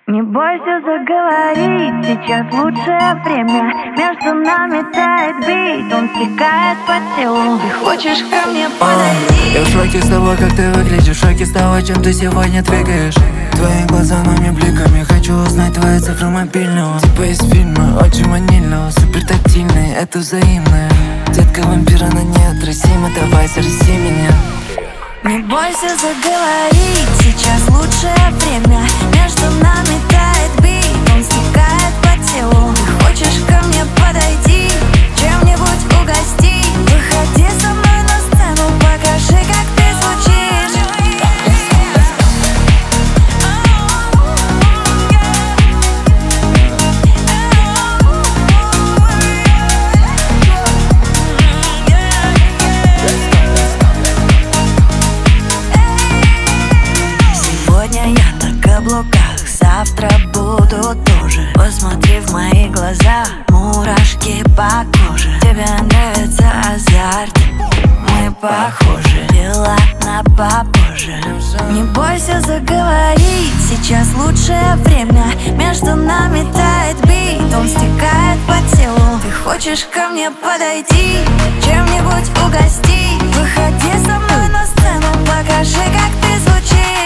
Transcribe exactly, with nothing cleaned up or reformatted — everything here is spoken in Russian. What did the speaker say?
Не бойся заговорить, сейчас лучшее время. Между нами тает бит, он стекает по телу. Ты хочешь ко мне подойти? Я в шоке с того, как ты выглядишь, в шоке с того, чем ты сегодня двигаешь. Твои глаза новыми бликами, хочу узнать твои цифры мобильного. Типа из фильма, очень ванильного, супер тактильный, это взаимное. Детка вампира на неотразима, давай зарази меня. Не бойся заговорить, сейчас лучшее время. Между нами тает бит, он стекает по телу. Ты хочешь ко мне подойти, чем-нибудь угости? Выходи со мной на сцену, покажи, как ты звучишь. Сегодня я на каблуках, завтра буду тоже. Посмотри в мои глаза, мурашки по коже. Тебе нравится азарт, мы похожи, дела на попозже. Не бойся заговорить, сейчас лучшее время. Между нами тает бит, он стекает по телу. Ты хочешь ко мне подойти, чем-нибудь угости? Выходи со мной на сцену, покажи, как ты звучишь.